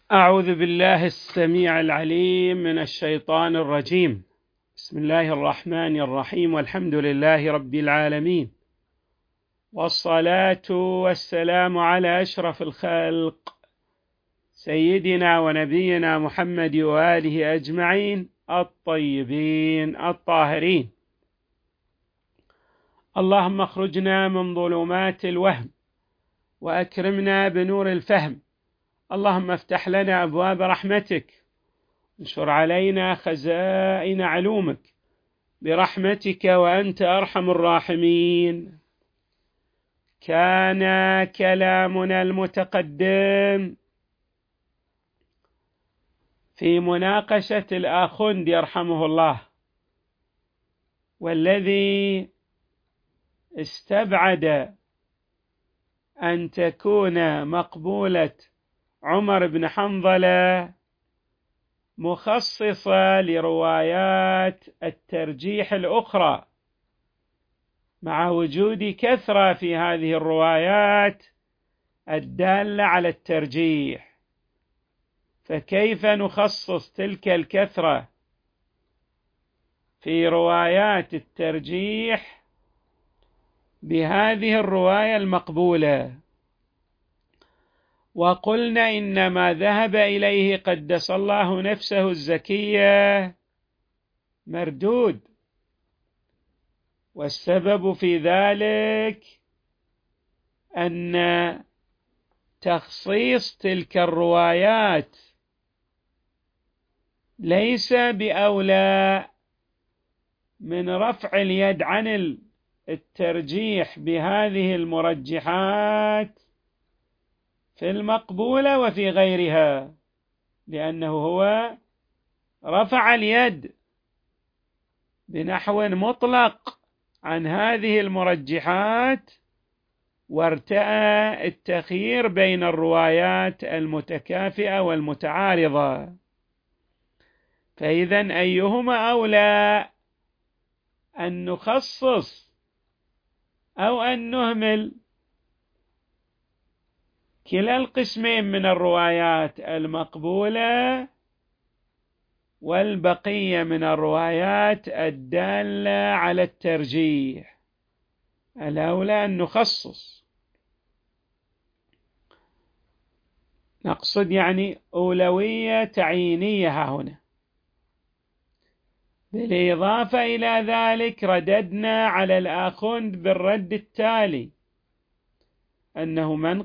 أعوذ بالله السميع العليم من الشيطان الرجيم. بسم الله الرحمن الرحيم، والحمد لله رب العالمين، والصلاة والسلام على أشرف الخلق سيدنا ونبينا محمد وآله أجمعين الطيبين الطاهرين. اللهم اخرجنا من ظلمات الوهم وأكرمنا بنور الفهم. اللهم افتح لنا أبواب رحمتك، انشر علينا خزائن علومك برحمتك وأنت أرحم الراحمين. كان كلامنا المتقدم في مناقشة الآخوند يرحمه الله، والذي استبعد أن تكون مقبولة عمر بن حنظلة مخصصة لروايات الترجيح الأخرى، مع وجود كثرة في هذه الروايات الدالة على الترجيح. فكيف نخصص تلك الكثرة في روايات الترجيح بهذه الرواية المقبولة؟ وقلنا إن ما ذهب إليه قدس الله نفسه الزكية مردود، والسبب في ذلك أن تخصيص تلك الروايات ليس بأولى من رفع اليد عن الترجيح بهذه المرجحات في المقبولة وفي غيرها، لأنه هو رفع اليد بنحو مطلق عن هذه المرجحات، وارتأى التخيير بين الروايات المتكافئة والمتعارضة. فإذا أيهما أولى، أن نخصص أو أن نهمل؟ كلا القسمين من الروايات المقبولة والبقية من الروايات الدالة على الترجيح الأولى أن نخصص. نقصد يعني أولوية تعيينية هنا. بالإضافة إلى ذلك رددنا على الآخوند بالرد التالي، أنه من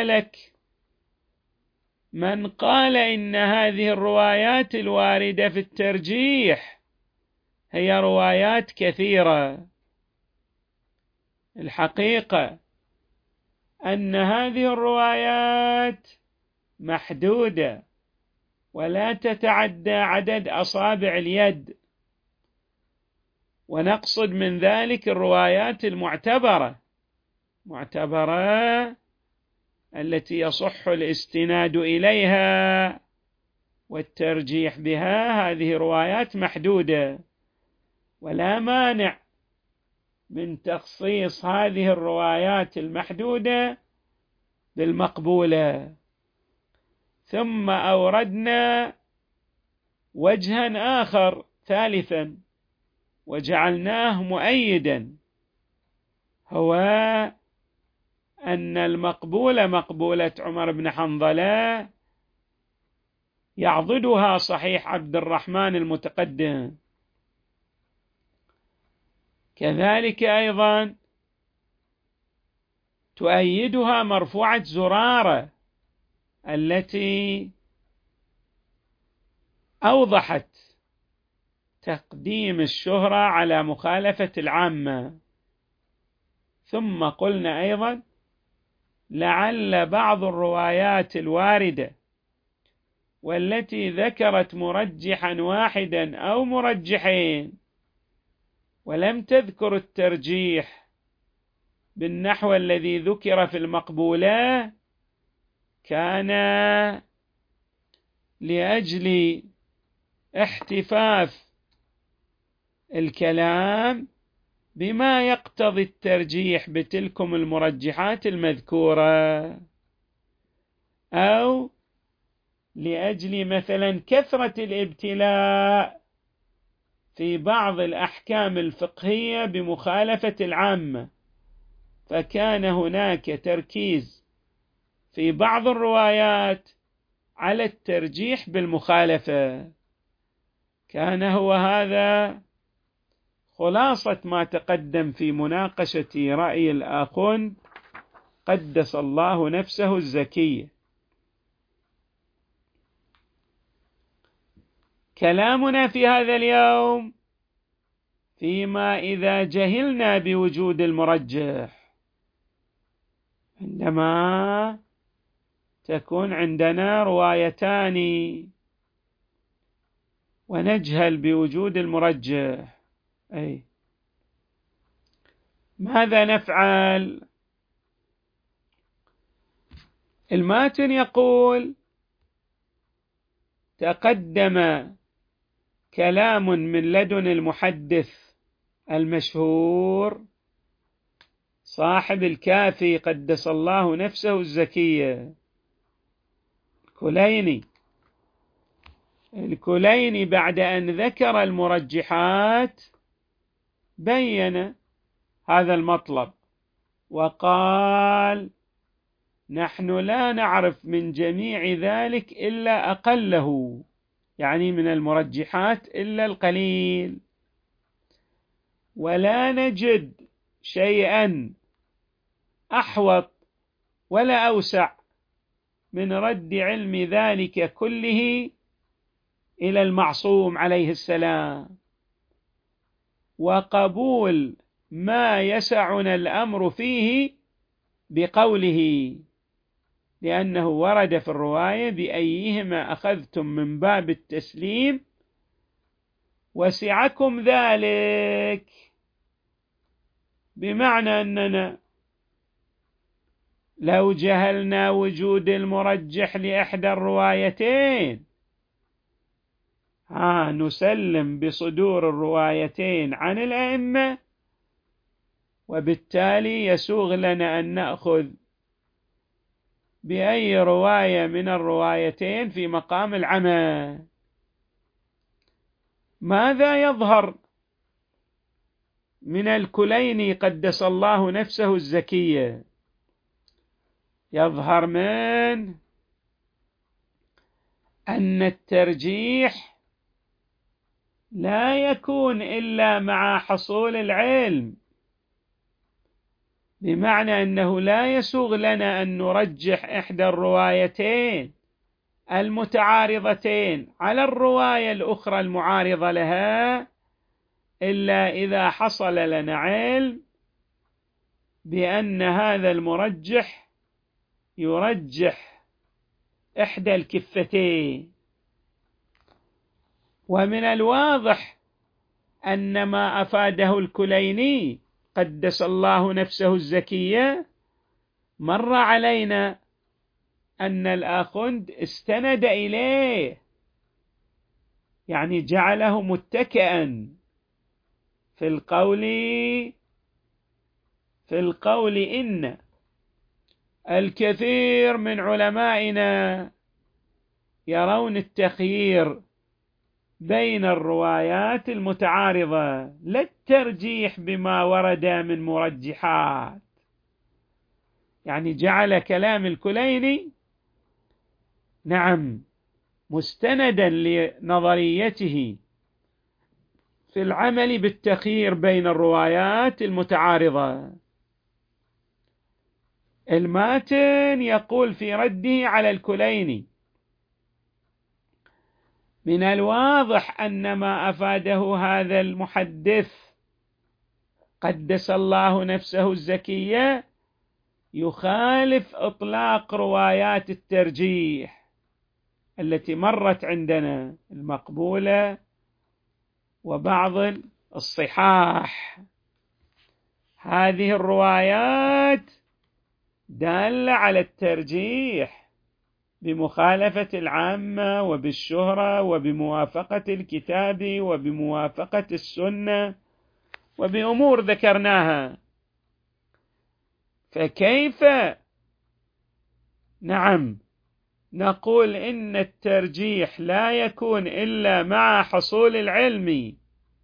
قال إن هذه الروايات الواردة في الترجيح هي روايات كثيرة، الحقيقة أن هذه الروايات محدودة ولا تتعدى عدد أصابع اليد، ونقصد من ذلك الروايات المعتبرة التي يصح الاستناد إليها والترجيح بها. هذه روايات محدودة، ولا مانع من تخصيص هذه الروايات المحدودة بالمقبولة. ثم أوردنا وجها آخر ثالثا وجعلناه مؤيدا، هو أن المقبولة مقبولة عمر بن حنظلة يعضدها صحيح عبد الرحمن المتقدم، كذلك أيضا تؤيدها مرفوعة زرارة التي أوضحت تقديم الشهرة على مخالفة العامة. ثم قلنا أيضا لعل بعض الروايات الواردة والتي ذكرت مرجحا واحدا أو مرجحين ولم تذكر الترجيح بالنحو الذي ذكر في المقبولة، كان لأجل احتفاف الكلام بما يقتضي الترجيح بتلكم المرجحات المذكورة، أو لأجل مثلا كثرة الابتلاء في بعض الأحكام الفقهية بمخالفة العامة، فكان هناك تركيز في بعض الروايات على الترجيح بالمخالفة. كان هو هذا خلاصة ما تقدم في مناقشة رأي الآخوند قدس الله نفسه الزكية. كلامنا في هذا اليوم فيما إذا جهلنا بوجود المرجح، عندما تكون عندنا روايتان ونجهل بوجود المرجح، ماذا نفعل؟ الماتن يقول: تقدم كلام من لدن المحدث المشهور صاحب الكافي قدس الله نفسه الزكية الكليني بعد أن ذكر المرجحات بين هذا المطلب وقال: نحن لا نعرف من جميع ذلك إلا أقله، يعني من المرجحات إلا القليل، ولا نجد شيئا أحوط ولا أوسع من رد علم ذلك كله إلى المعصوم عليه السلام، وقبول ما يسعنا الأمر فيه بقوله، لأنه ورد في الرواية: بأيهما أخذتم من باب التسليم وسعكم ذلك، بمعنى أننا لو جهلنا وجود المرجح لإحدى الروايتين نسلم بصدور الروايتين عن الأئمة، وبالتالي يسوغ لنا أن نأخذ بأي رواية من الروايتين في مقام العمى. ماذا يظهر من الكليني قدس الله نفسه الزكية؟ يظهر من أن الترجيح لا يكون إلا مع حصول العلم، بمعنى أنه لا يسوغ لنا أن نرجح إحدى الروايتين المتعارضتين على الرواية الأخرى المعارضة لها إلا إذا حصل لنا علم بأن هذا المرجح يرجح إحدى الكفتين. ومن الواضح أن ما أفاده الكليني قدس الله نفسه الزكية مر علينا أن الآخوند استند إليه، يعني جعله متكئا في القول إن الكثير من علمائنا يرون التخيير بين الروايات المتعارضة، لا الترجيح بما ورد من مرجحات. يعني جعل كلام الكليني مستندا لنظريته في العمل بالتخيير بين الروايات المتعارضة. الماتن يقول في رده على الكليني: من الواضح أن ما أفاده هذا المحدث قدس الله نفسه الزكية يخالف إطلاق روايات الترجيح التي مرت عندنا المقبولة وبعض الصحاح. هذه الروايات دالة على الترجيح بمخالفة العامة وبالشهرة وبموافقة الكتاب وبموافقة السنة وبأمور ذكرناها. فكيف نقول إن الترجيح لا يكون إلا مع حصول العلم،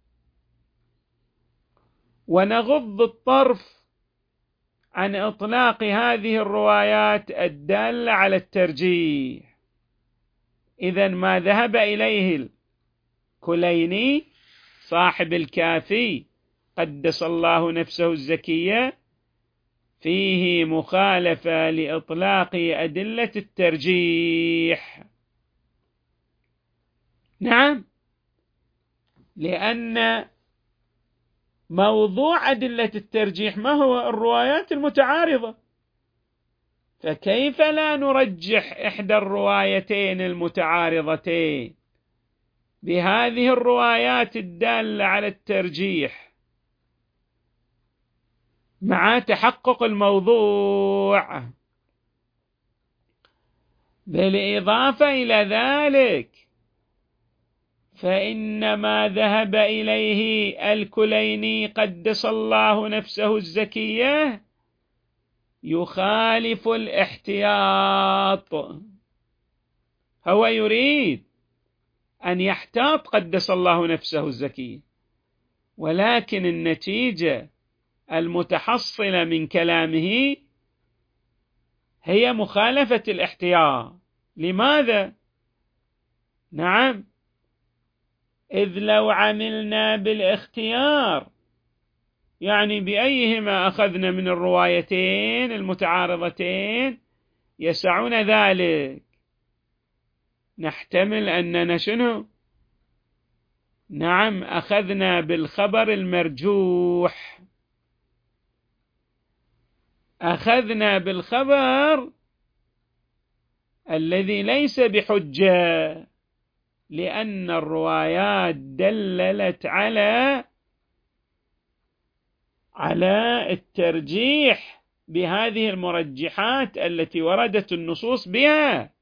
ونغض الطرف عن إطلاق هذه الروايات الدالة على الترجيح. إذن ما ذهب إليه الكليني صاحب الكافي قدس الله نفسه الزكية فيه مخالفة لإطلاق أدلة الترجيح. نعم، لأن موضوع أدلة الترجيح ما هو؟ الروايات المتعارضة، فكيف لا نرجح إحدى الروايتين المتعارضتين بهذه الروايات الدالة على الترجيح مع تحقق الموضوع؟ بالإضافة إلى ذلك فإن ما ذهب إليه الكليني قدس الله نفسه الزكية يخالف الاحتياط. هو يريد أن يحتاط قدس الله نفسه الزكية، ولكن النتيجة المتحصلة من كلامه هي مخالفة الاحتياط. لماذا؟ نعم، إذ لو عملنا بالاختيار، يعني بأيهما أخذنا من الروايتين المتعارضتين يسعون ذلك، نحتمل أننا شنو؟ نعم، أخذنا بالخبر المرجوح، أخذنا بالخبر الذي ليس بحجة، لأن الروايات دللت على الترجيح بهذه المرجحات التي وردت النصوص بها،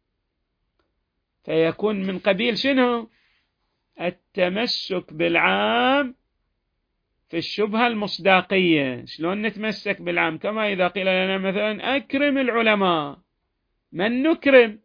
فيكون من قبيل شنو؟ التمسك بالعام في الشبهة المصداقية. شلون نتمسك بالعام؟ كما إذا قيل لنا مثلا أكرم العلماء، من نكرم؟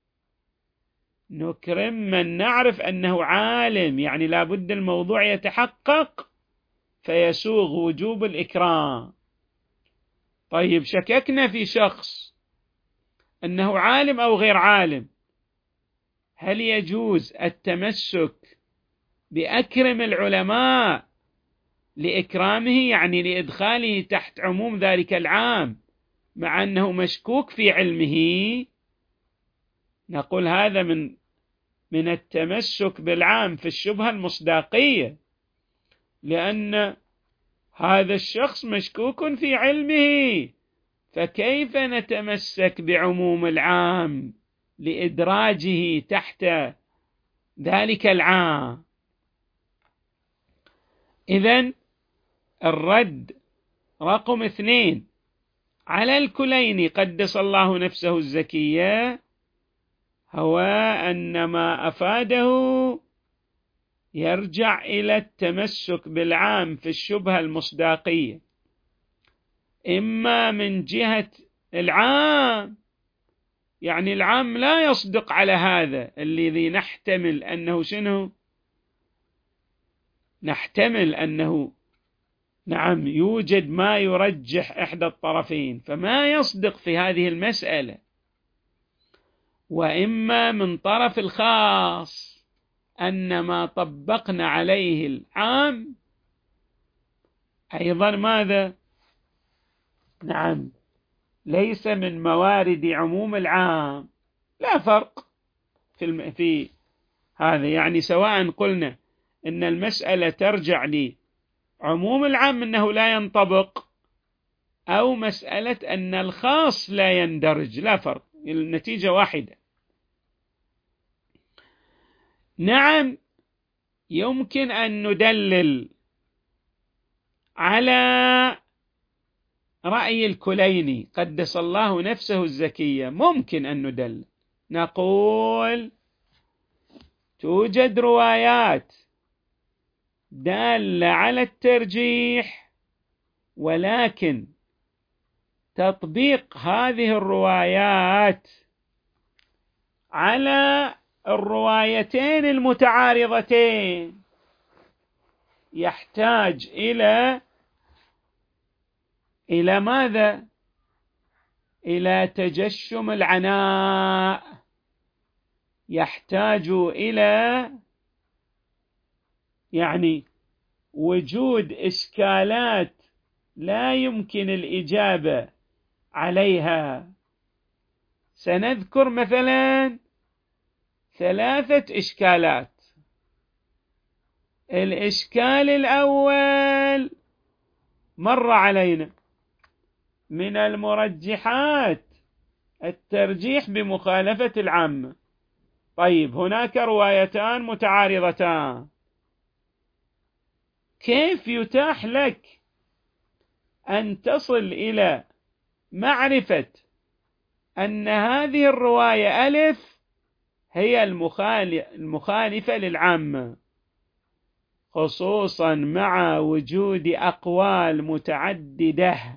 نكرم من نعرف أنه عالم، يعني لابد الموضوع يتحقق فيسوغ وجوب الإكرام. طيب، شككنا في شخص أنه عالم أو غير عالم، هل يجوز التمسك بأكرم العلماء لإكرامه، يعني لإدخاله تحت عموم ذلك العام مع أنه مشكوك في علمه؟ نقول هذا من التمسك بالعام في الشبهة المصداقية، لأن هذا الشخص مشكوك في علمه، فكيف نتمسك بعموم العام لإدراجه تحت ذلك العام؟ إذن الرد رقم 2 على الكليني قدس الله نفسه الزكية هو أن ما أفاده يرجع إلى التمسك بالعام في الشبهة المصداقية، إما من جهة العام، يعني العام لا يصدق على هذا الذي نحتمل أنه شنو؟ نحتمل أنه نعم يوجد ما يرجح إحدى الطرفين فما يصدق في هذه المسألة، وإما من طرف الخاص أن ما طبقنا عليه العام أيضا ماذا؟ نعم، ليس من موارد عموم العام. لا فرق في هذا، يعني سواء قلنا إن المسألة ترجع لعموم العام أنه لا ينطبق، أو مسألة أن الخاص لا يندرج، لا فرق، النتيجة واحدة. نعم، يمكن أن ندلل على رأي الكليني قدس الله نفسه الزكية، ممكن أن ندلل، نقول توجد روايات دالة على الترجيح، ولكن تطبيق هذه الروايات على الروايتين المتعارضتين، يحتاج إلى ماذا؟ إلى تجشم العناء، يحتاج إلى وجود إشكالات لا يمكن الإجابة عليها. سنذكر مثلا 3 إشكالات. الإشكال الأول مر علينا، من المرجحات الترجيح بمخالفة العامة. طيب، هناك روايتان متعارضتان، كيف يتاح لك أن تصل إلى معرفة أن هذه الرواية ألف هي المخالفة للعامة، خصوصا مع وجود أقوال متعددة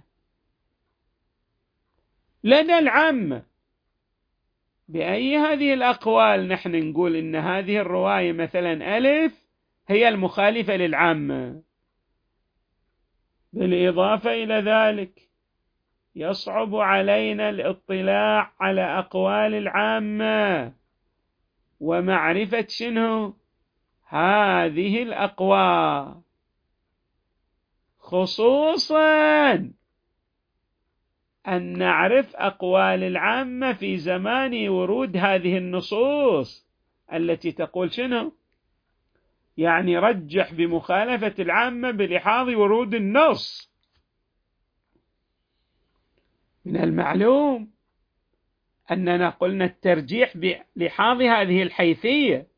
لدى العامة؟ بأي هذه الأقوال نحن نقول إن هذه الرواية مثلا ألف هي المخالفة للعامة؟ بالإضافة إلى ذلك، يصعب علينا الاطلاع على أقوال العامة ومعرفة شنو هذه الأقوال، خصوصا أن نعرف أقوال العامة في زمان ورود هذه النصوص التي تقول شنو؟ رجح بمخالفة العامة بلحاظ ورود النص. من المعلوم أننا قلنا الترجيح بلحاظ هذه الحيثية،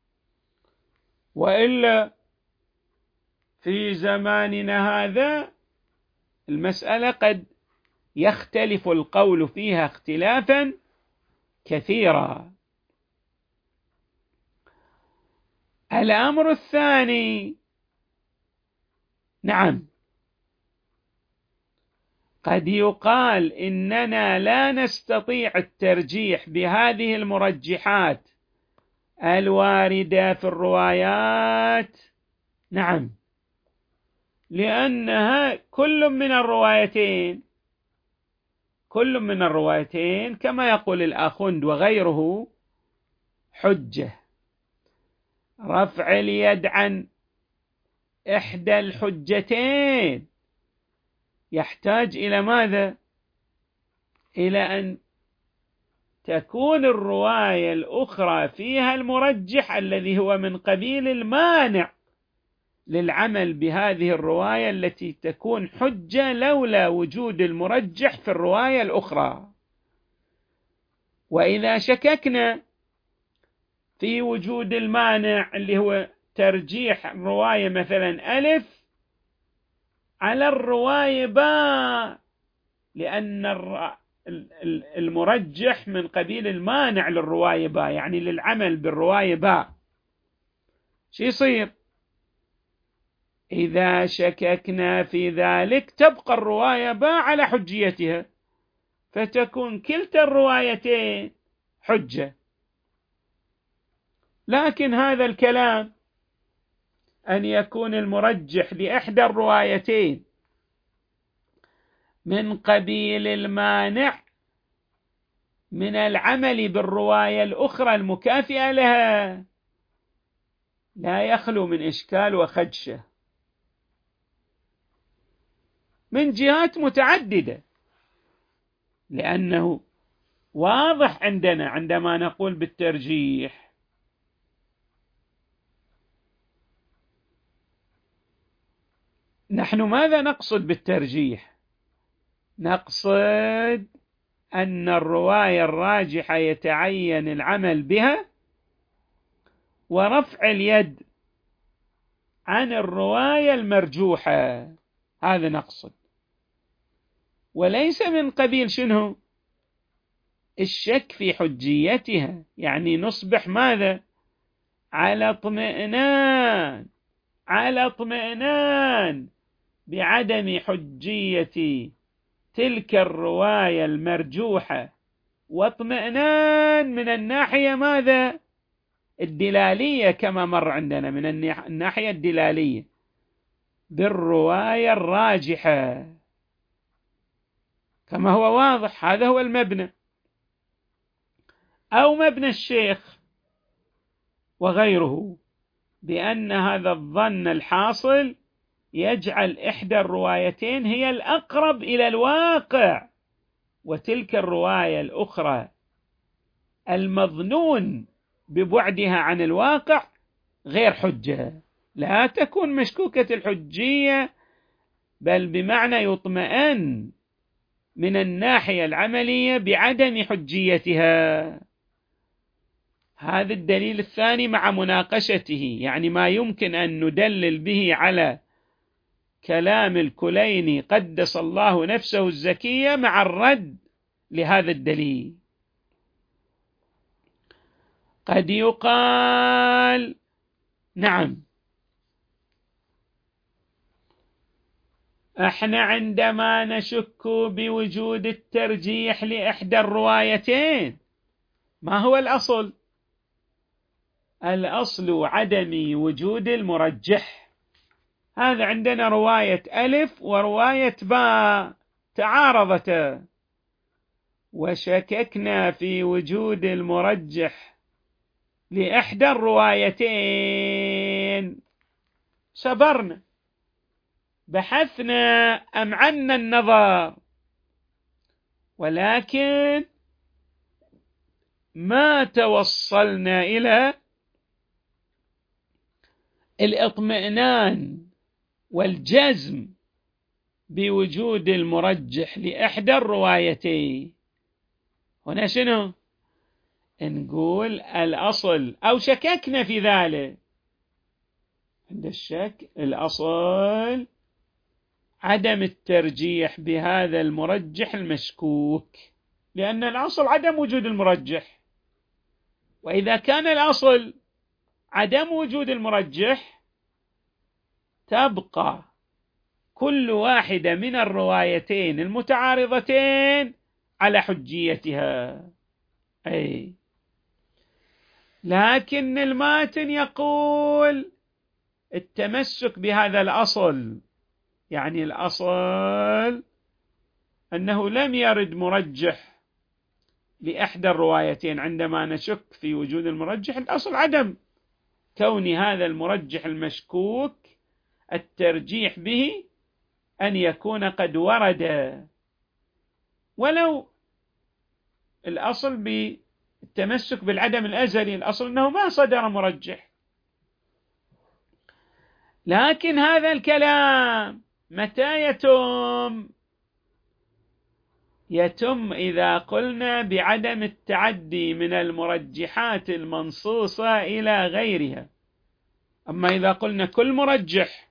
وإلا في زماننا هذا المسألة قد يختلف القول فيها اختلافا كثيرا. الأمر الثاني، نعم، قد يقال إننا لا نستطيع الترجيح بهذه المرجحات الواردة في الروايات، نعم، لأنها كل من الروايتين كما يقول الآخوند وغيره حجة. رفع اليد عن إحدى الحجتين يحتاج إلى ماذا؟ إلى أن تكون الرواية الأخرى فيها المرجح الذي هو من قبيل المانع للعمل بهذه الرواية التي تكون حجة لولا وجود المرجح في الرواية الأخرى. وإذا شككنا في وجود المانع اللي هو ترجيح الرواية مثلا ألف على الرواية باء، لأن المرجح من قبيل المانع للرواية باء، للعمل بالرواية باء، شو يصير؟ إذا شككنا في ذلك تبقى الرواية باء على حجيتها، فتكون كلتا الروايتين حجة. لكن هذا الكلام أن يكون المرجح لإحدى الروايتين من قبيل المانع من العمل بالرواية الأخرى المكافئة لها لا يخلو من إشكال وخدشة من جهات متعددة، لأنه واضح عندنا عندما نقول بالترجيح نحن ماذا نقصد بالترجيح؟ نقصد أن الرواية الراجحة يتعين العمل بها ورفع اليد عن الرواية المرجوحة، هذا نقصد، وليس من قبيل شنو؟ الشك في حجيتها. نصبح ماذا؟ على اطمئنان بعدم حجية تلك الرواية المرجوحة واطمئنان من الناحية ماذا؟ الدلالية، كما مر عندنا من الناحية الدلالية بالرواية الراجحة، كما هو واضح. هذا هو المبنى، أو مبنى الشيخ وغيره، بأن هذا الظن الحاصل يجعل إحدى الروايتين هي الأقرب إلى الواقع، وتلك الرواية الأخرى المظنون ببعدها عن الواقع غير حجة، لا تكون مشكوكة الحجية، بل بمعنى يطمئن من الناحية العملية بعدم حجيتها. هذا الدليل الثاني مع مناقشته، يعني ما يمكن أن ندلل به على كلام الكليني قدس الله نفسه الزكية مع الرد لهذا الدليل. قد يقال نعم، احنا عندما نشك بوجود الترجيح لإحدى الروايتين، ما هو الأصل؟ الأصل عدم وجود المرجح. هذا عندنا رواية ألف ورواية باء تعارضتا، وشككنا في وجود المرجح لإحدى الروايتين، صبرنا، بحثنا، أمعنا النظر، ولكن ما توصلنا إلى الاطمئنان والجزم بوجود المرجح لإحدى الروايتين. هنا شنو؟ نقول الأصل، أو شككنا في ذلك، عند الشك الأصل عدم الترجيح بهذا المرجح المشكوك، لأن الأصل عدم وجود المرجح، وإذا كان الأصل عدم وجود المرجح تبقى كل واحدة من الروايتين المتعارضتين على حجيتها. أي لكن الماتن يقول التمسك بهذا الأصل، يعني الأصل أنه لم يرد مرجح لإحدى الروايتين، عندما نشك في وجود المرجح الأصل عدم كون هذا المرجح المشكوك الترجيح به أن يكون قد ورد، ولو الأصل بالتمسك بالعدم الأزلي، الأصل أنه ما صدر مرجح. لكن هذا الكلام متى يتم؟ يتم إذا قلنا بعدم التعدي من المرجحات المنصوصة إلى غيرها. أما إذا قلنا كل مرجح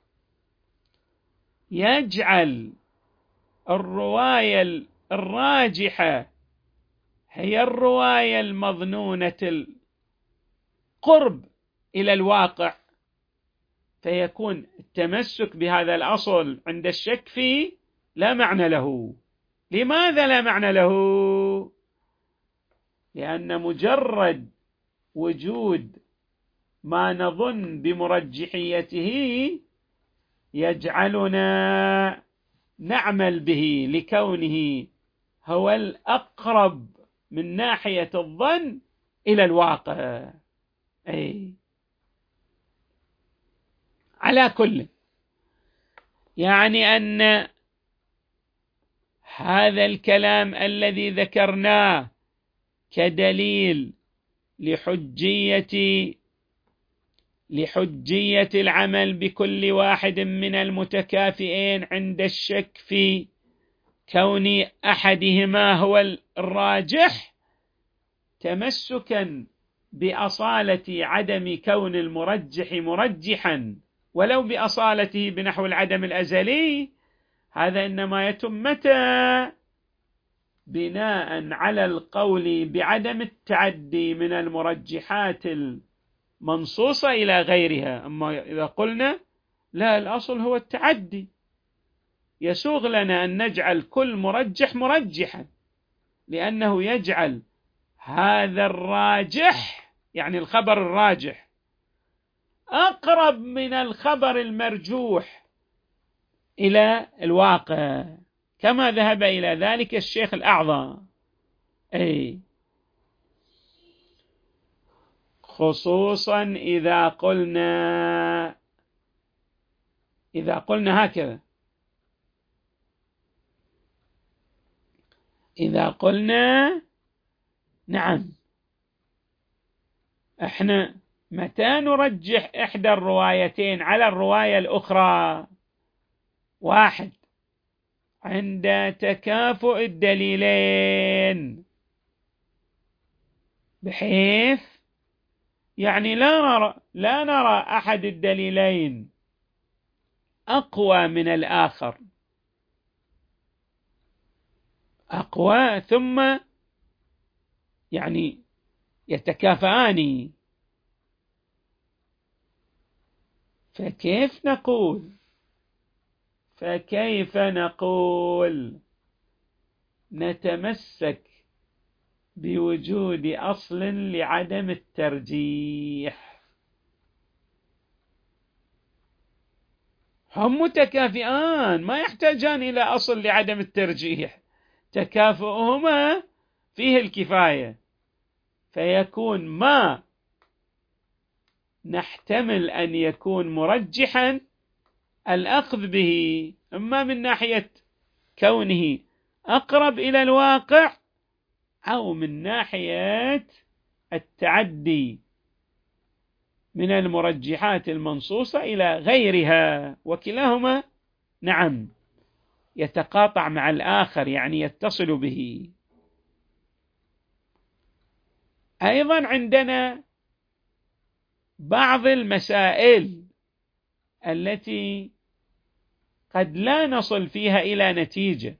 يجعل الرواية الراجحة هي الرواية المظنونة القرب إلى الواقع، فيكون التمسك بهذا الأصل عند الشك فيه لا معنى له. لماذا لا معنى له؟ لأن مجرد وجود ما نظن بمرجحيته يجعلنا نعمل به لكونه هو الأقرب من ناحية الظن إلى الواقع. أي على كل، يعني أن هذا الكلام الذي ذكرناه كدليل لحجية العمل بكل واحد من المتكافئين عند الشك في كون أحدهما هو الراجح، تمسكا بأصالة عدم كون المرجح مرجحا ولو بأصالته بنحو العدم الأزلي، هذا إنما يتم متى؟ بناء على القول بعدم التعدي من المرجحات المنصوصة إلى غيرها. أما إذا قلنا لا، الأصل هو التعدي، يسوغ لنا أن نجعل كل مرجح مرجحا، لأنه يجعل هذا الراجح يعني الخبر الراجح أقرب من الخبر المرجوح إلى الواقع، كما ذهب إلى ذلك الشيخ الأعظم. خصوصا إذا قلنا هكذا، إذا قلنا نعم احنا متى نرجح إحدى الروايتين على الرواية الأخرى؟ واحد، عند تكافؤ الدليلين، بحيث يعني لا نرى أحد الدليلين أقوى من الآخر، أقوى ثم يعني يتكافئان. فكيف نقول نتمسك بوجود أصل لعدم الترجيح؟ هم متكافئان، ما يحتاجان إلى أصل لعدم الترجيح، تكافؤهما فيه الكفاية، فيكون ما نحتمل أن يكون مرجحا الأخذ به، إما من ناحية كونه أقرب إلى الواقع، أو من ناحية التعدي من المرجحات المنصوصة إلى غيرها، وكلاهما نعم يتقاطع مع الآخر، يعني يتصل به. أيضا عندنا بعض المسائل التي قد لا نصل فيها إلى نتيجة،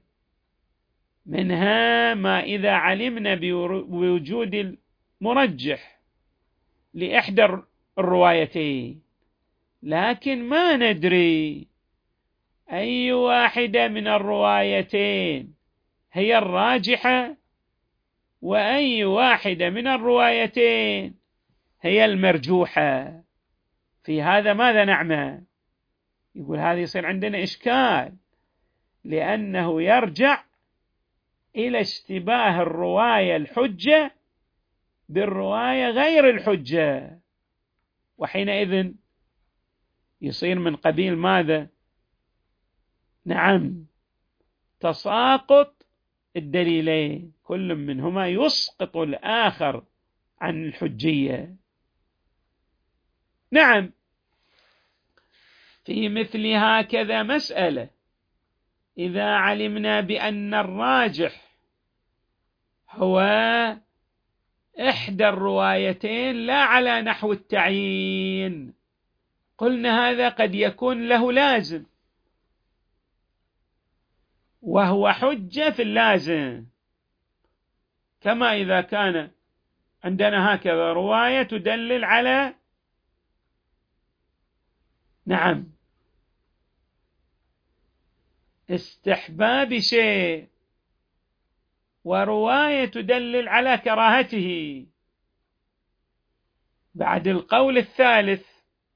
منها ما إذا علمنا بوجود المرجح لإحدى الروايتين لكن ما ندري أي واحدة من الروايتين هي الراجحة وأي واحدة من الروايتين هي المرجوحة، في هذا ماذا نعمل؟ يقول هذا يصير عندنا إشكال، لأنه يرجع إلى اشتباه الرواية الحجة بالرواية غير الحجة، وحينئذ يصير من قبيل ماذا؟ نعم تساقط الدليلين، كل منهما يسقط الآخر عن الحجية. نعم في مثل هكذا مسألة إذا علمنا بأن الراجح هو إحدى الروايتين لا على نحو التعيين، قلنا هذا قد يكون له لازم وهو حجة في اللازم، كما إذا كان عندنا هكذا رواية تدلل على نعم استحباب شيء، ورواية تدلل على كراهته، بعد القول الثالث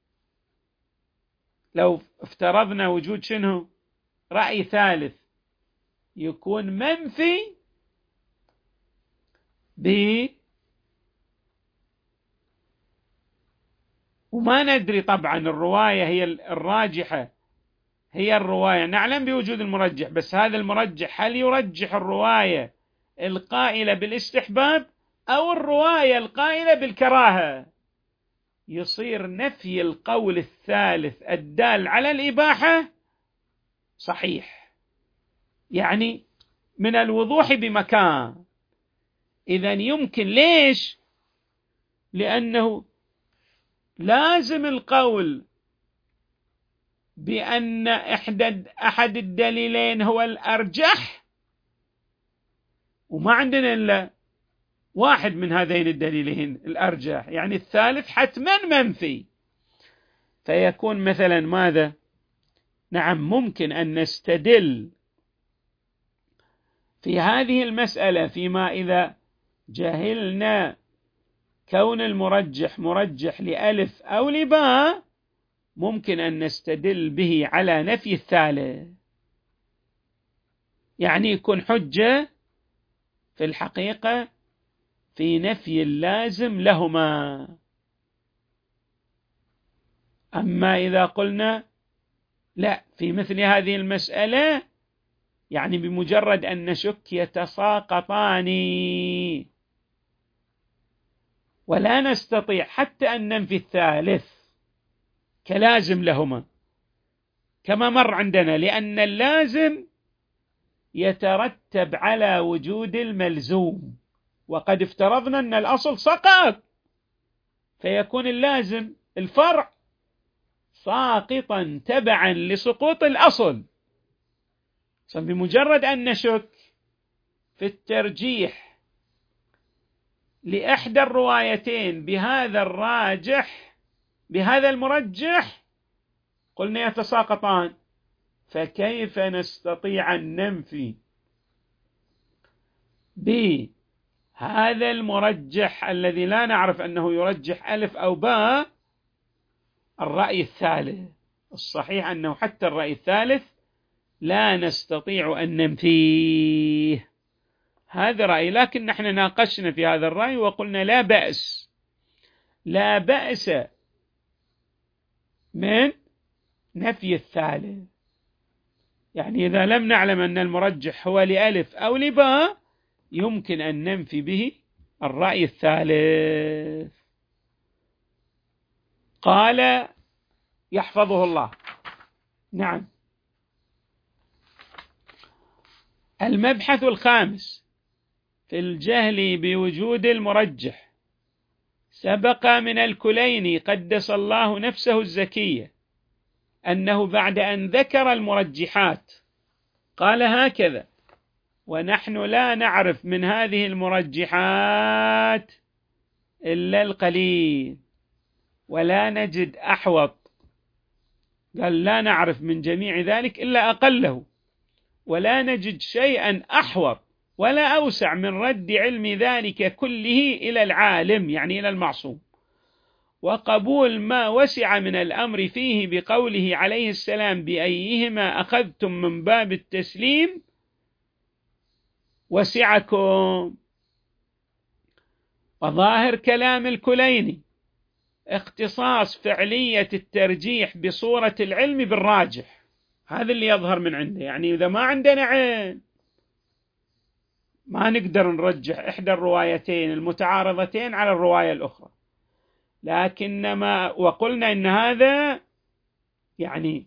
لو افترضنا وجود شنو؟ رأي ثالث يكون منفي وما ندري طبعا الرواية هي الراجحة، هي الرواية نعلم بوجود المرجح، بس هذا المرجح هل يرجح الرواية القائلة بالاستحباب أو الرواية القائلة بالكراهة؟ يصير نفي القول الثالث الدال على الإباحة صحيح، يعني من الوضوح بمكان. إذن يمكن، ليش؟ لأنه لازم القول بأن أحد الدليلين هو الأرجح، وما عندنا إلا واحد من هذين الدليلين الأرجح، يعني الثالث حتما منفي، فيكون مثلا ماذا؟ نعم ممكن أن نستدل في هذه المسألة فيما إذا جهلنا كون المرجح مرجح لألف أو لباء ممكن أن نستدل به على نفي الثالث، يعني يكون حجة في الحقيقة في نفي اللازم لهما. أما إذا قلنا لا في مثل هذه المسألة، يعني بمجرد أن نشك يتساقطان ولا نستطيع حتى أن ننفي الثالث كلازم لهما كما مر عندنا، لأن اللازم يترتب على وجود الملزوم، وقد افترضنا أن الأصل سقط، فيكون اللازم الفرع ساقطا تبعا لسقوط الأصل. بمجرد أن نشك في الترجيح لإحدى الروايتين بهذا الراجح بهذا المرجح قلنا يتساقطان، فكيف نستطيع أن ننفي بهذا المرجح الذي لا نعرف أنه يرجح ألف أو باء الرأي الثالث؟ الصحيح أنه حتى الرأي الثالث لا نستطيع أن ننفيه. هذا رأي، لكن نحن ناقشنا في هذا الرأي وقلنا لا بأس من نفي الثالث، يعني إذا لم نعلم أن المرجح هو لألف أو لباء يمكن أن ننفي به الرأي الثالث. قال يحفظه الله: نعم. المبحث الخامس في الجهل بوجود المرجح. سبق من الكليني قدس الله نفسه الزكية أنه بعد أن ذكر المرجحات قال هكذا: ونحن لا نعرف من هذه المرجحات إلا القليل ولا نجد أحوط. قال لا نعرف من جميع ذلك إلا أقله، ولا نجد شيئا أحوط ولا أوسع من رد علم ذلك كله إلى العالم، يعني إلى المعصوم، وقبول ما وسع من الأمر فيه بقوله عليه السلام: بأيهما أخذتم من باب التسليم وسعكم. وظاهر كلام الكليني اختصاص فعلية الترجيح بصورة العلم بالراجح، هذا اللي يظهر من عنده. يعني إذا ما عندنا علم ما نقدر نرجح إحدى الروايتين المتعارضتين على الرواية الأخرى، وقلنا إن هذا يعني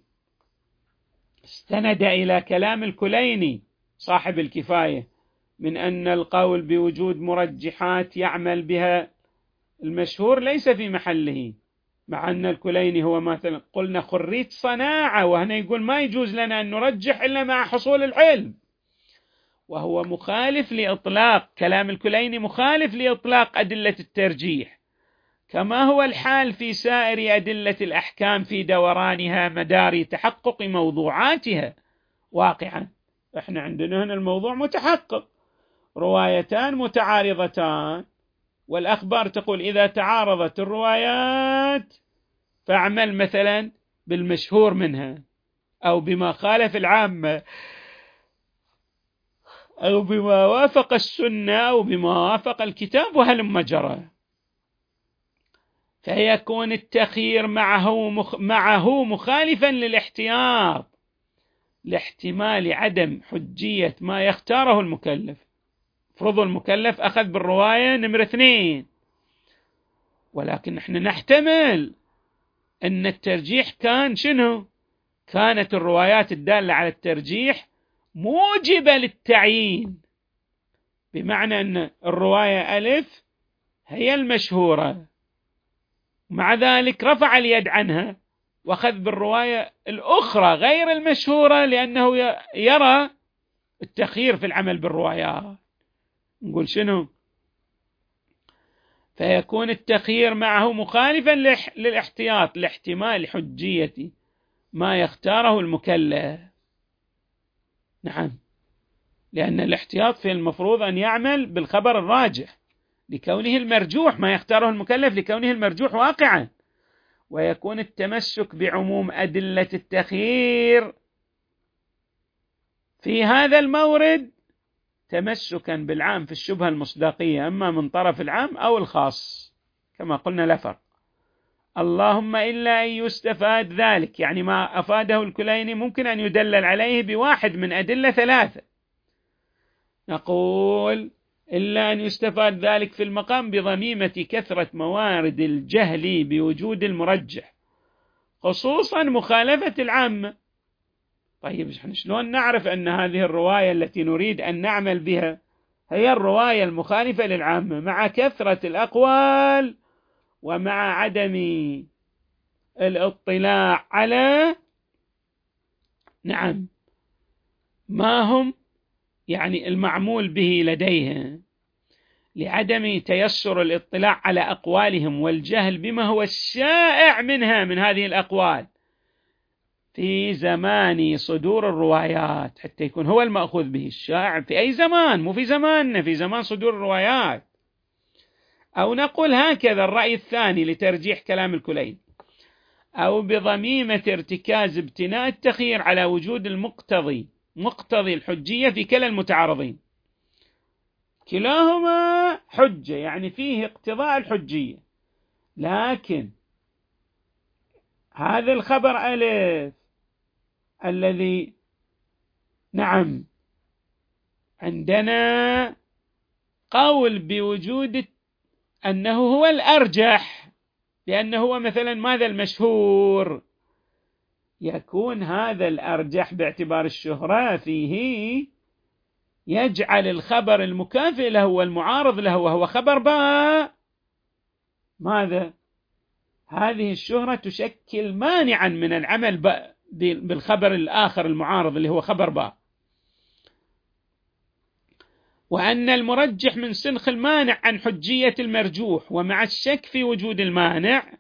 استند إلى كلام الكليني صاحب الكفاية من أن القول بوجود مرجحات يعمل بها المشهور ليس في محله، مع أن الكليني هو مثلا قلنا خريج صناعة، وهنا يقول ما يجوز لنا أن نرجح إلا مع حصول العلم، وهو مخالف لإطلاق كلام الكليني، مخالف لإطلاق أدلة الترجيح، كما هو الحال في سائر أدلة الأحكام في دورانها مدار تحقق موضوعاتها واقعا. احنا عندنا هنا الموضوع متحقق، روايتان متعارضتان، والأخبار تقول إذا تعارضت الروايات فاعمل مثلا بالمشهور منها أو بما خالف العامة أو بما وافق السنة أو بما وافق الكتاب وهلم جرى، فيكون التخيير معه مخالفا للاحتياط لاحتمال عدم حجية ما يختاره المكلف. فرض المكلف أخذ بالرواية نمرة 2، ولكن نحن نحتمل أن الترجيح كان شنو؟ كانت الروايات الدالة على الترجيح موجبة للتعيين، بمعنى أن الرواية ألف هي المشهورة، مع ذلك رفع اليد عنها وأخذ بالرواية الأخرى غير المشهورة لأنه يرى التخيير في العمل بالروايات. نقول شنو؟ فيكون التخيير معه مخالفا للاحتياط لاحتمال حجية ما يختاره المكلف. نعم، لأن الاحتياط في المفروض أن يعمل بالخبر الراجح، لكونه المرجوح، ما يختاره المكلف لكونه المرجوح واقعا. ويكون التمسك بعموم أدلة التخيير في هذا المورد تمسكا بالعام في الشبهة المصداقية، أما من طرف العام أو الخاص، كما قلنا لا فرق. اللهم إلا أن يستفاد ذلك، يعني ما أفاده الكليني ممكن أن يدلل عليه بواحد من أدلة ثلاثة. نقول إلا أن يستفاد ذلك في المقام بضميمة كثرة موارد الجهل بوجود المرجح، خصوصا مخالفة العامة. طيب شلون نعرف أن هذه الرواية التي نريد أن نعمل بها هي الرواية المخالفة للعامة مع كثرة الأقوال ومع عدم الاطلاع على ما هم يعني المعمول به لديها، لعدم تيسر الاطلاع على أقوالهم والجهل بما هو الشائع منها من هذه الأقوال في زمان صدور الروايات، حتى يكون هو المأخوذ به الشائع في أي زمان، مو في زماننا، في زمان صدور الروايات. أو نقول هكذا الرأي الثاني لترجيح كلام الكليني، أو بضميمة ارتكاز ابتناء التخيير على وجود مقتضي الحجية في كلا المتعارضين، كلاهما حجة يعني فيه اقتضاء الحجية، لكن هذا الخبر ألف الذي عندنا قول بوجود أنه هو الأرجح، لأنه هو مثلا ماذا المشهور، يكون هذا الأرجح باعتبار الشهرة فيه يجعل الخبر المكافئ له والمعارض له وهو خبر باء ماذا؟ هذه الشهرة تشكل مانعا من العمل بالخبر الآخر المعارض اللي هو خبر باء، وأن المرجح من سنخ المانع عن حجية المرجوح، ومع الشك في وجود المانع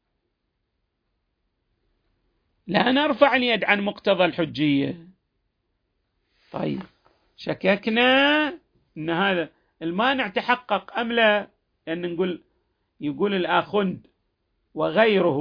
لا نرفع اليد عن مقتضى الحجية. طيب شككنا أن هذا المانع تحقق أم لا؟ لأن يقول الآخند وغيره،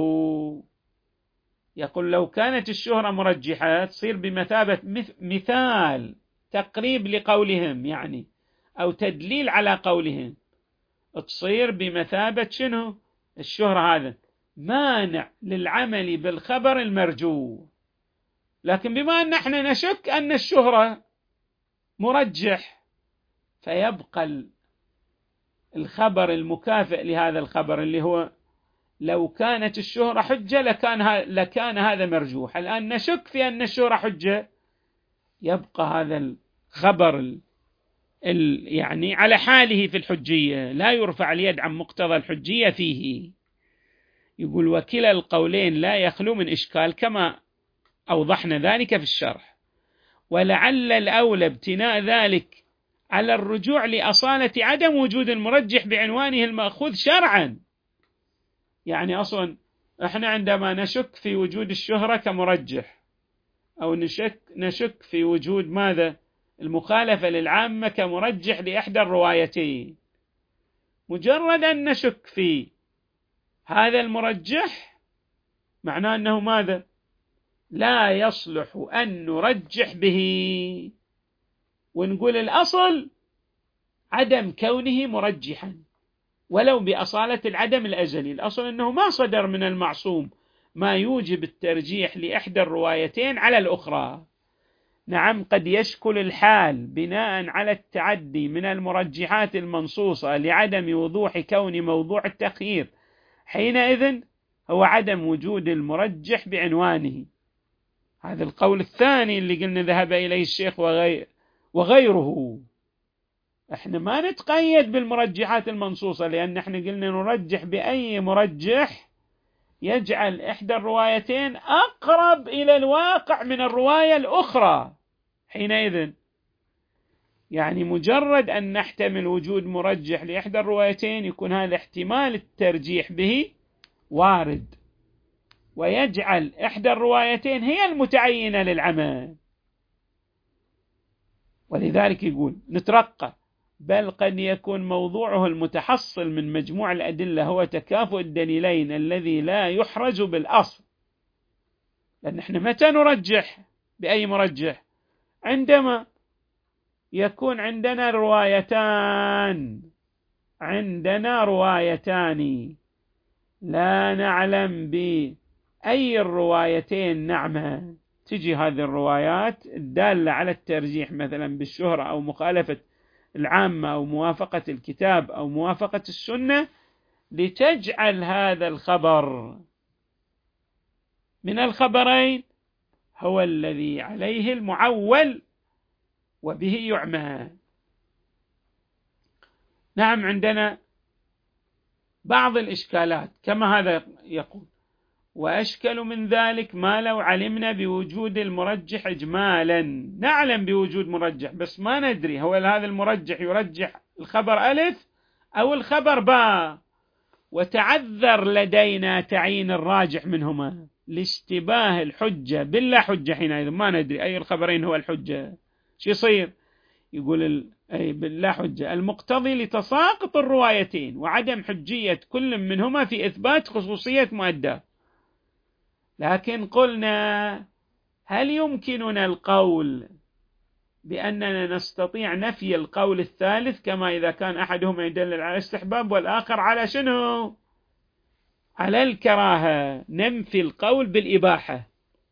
يقول لو كانت الشهرة مرجحة تصير بمثابة مثال تقريب لقولهم يعني أو تدليل على قولهم، تصير بمثابة شنو الشهرة، هذا مانع للعمل بالخبر المرجو. لكن بما أن احنا نشك أن الشهرة مرجح، فيبقى الخبر المكافئ لهذا الخبر اللي هو لو كانت الشهرة حجة لكان هذا مرجوح. الآن نشك في أن الشهرة حجة، يبقى هذا الخبر يعني على حاله في الحجية، لا يرفع اليد عن مقتضى الحجية فيه. يقول وكلا القولين لا يخلو من إشكال كما أوضحنا ذلك في الشرح، ولعل الأولى ابتناء ذلك على الرجوع لأصالة عدم وجود المرجح بعنوانه المأخوذ شرعا. يعني أصلا احنا عندما نشك في وجود الشهرة كمرجح، أو نشك في وجود ماذا المخالفة للعامة كمرجح لإحدى الروايتين، مجرد أن نشك في هذا المرجح معناه أنه ماذا لا يصلح أن نرجح به، ونقول الأصل عدم كونه مرجحا ولو بأصالة العدم الأزلي. الأصل أنه ما صدر من المعصوم ما يوجب الترجيح لإحدى الروايتين على الأخرى. قد يشكل الحال بناء على التعدي من المرجحات المنصوصة لعدم وضوح كون موضوع التخيير، حينئذ هو عدم وجود المرجح بعنوانه. هذا القول الثاني اللي قلنا ذهب إليه الشيخ وغيره. احنا ما نتقيد بالمرجحات المنصوصة، لأن احنا قلنا نرجح بأي مرجح يجعل إحدى الروايتين أقرب إلى الواقع من الرواية الأخرى. حينئذ يعني مجرد أن نحتمل وجود مرجح لإحدى الروايتين يكون هذا احتمال الترجيح به وارد، ويجعل إحدى الروايتين هي المتعينة للعمل. ولذلك يقول نترقى بل قد يكون موضوعه المتحصل من مجموع الأدلة هو تكافؤ الدليلين الذي لا يحرج بالأصل. لأن احنا متى نرجح؟ بأي مرجح؟ عندما يكون عندنا روايتان لا نعلم بأي الروايتين نعمل. تجي هذه الروايات الدالة على الترجيح مثلا بالشهرة أو مخالفة العامة أو موافقة الكتاب أو موافقة السنة، لتجعل هذا الخبر من الخبرين هو الذي عليه المعول وبه يعمل. نعم، عندنا بعض الإشكالات كما هذا يقول: وأشكل من ذلك ما لو علمنا بوجود المرجح إجمالا. نعلم بوجود مرجح بس ما ندري هو هذا المرجح يرجح الخبر ألف أو الخبر باء، وتعذر لدينا تعيين الراجح منهما لاشتباه الحجة باللا حجة. حينئذ ما ندري أي الخبرين هو الحجة. شو يصير؟ يقول أي باللا حجة المقتضي لتساقط الروايتين وعدم حجية كل منهما في إثبات خصوصية مؤداه. لكن قلنا: هل يمكننا القول بأننا نستطيع نفي القول الثالث، كما إذا كان أحدهما يدلل على الاستحباب والآخر على شنو؟ على الكراهة، ننفي القول بالإباحة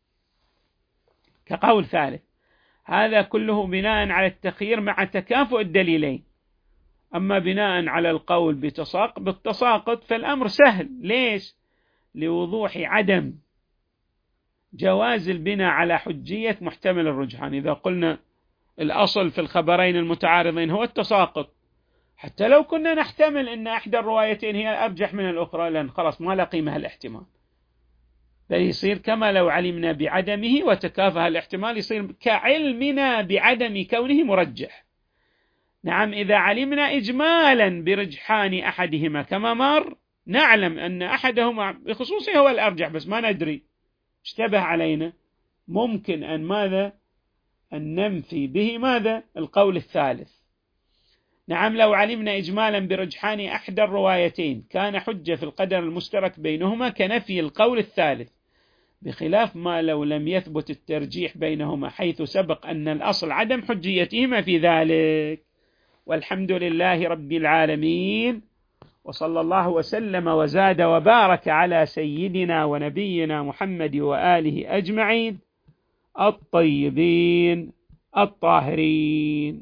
كقول ثالث. هذا كله بناء على التخيير مع تكافؤ الدليلين. أما بناء على القول بالتساقط فالأمر سهل. ليش؟ لوضوح عدم جواز البناء على حجية محتمل الرجحان. إذا قلنا الأصل في الخبرين المتعارضين هو التساقط، حتى لو كنا نحتمل أن إحدى الروايتين هي أرجح من الأخرى، لأن خلاص ما لا قيمة الاحتمال، بل يصير كما لو علمنا بعدمه وتكافأ الاحتمال، يصير كعلمنا بعدم كونه مرجح. نعم، إذا علمنا إجمالا برجحان أحدهما كما مر، نعلم أن أحدهما بخصوصه هو الأرجح بس ما ندري، اشتبه علينا، ممكن أن ماذا؟ أن ننفي به ماذا؟ القول الثالث. نعم، لو علمنا إجمالا برجحان أحدى الروايتين كان حجة في القدر المشترك بينهما كنفي القول الثالث، بخلاف ما لو لم يثبت الترجيح بينهما، حيث سبق أن الأصل عدم حجيتهما في ذلك. والحمد لله رب العالمين، وصلى الله وسلم وزاد وبارك على سيدنا ونبينا محمد وآله أجمعين الطيبين الطاهرين.